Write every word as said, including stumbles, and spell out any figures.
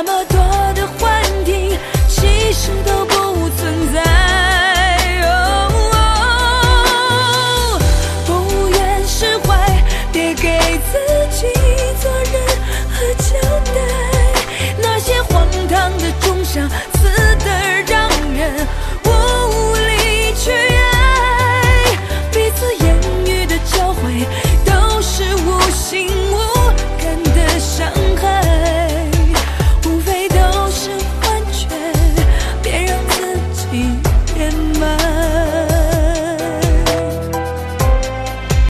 那么多的幻听，其实都不存在。哦，不愿释怀，别给自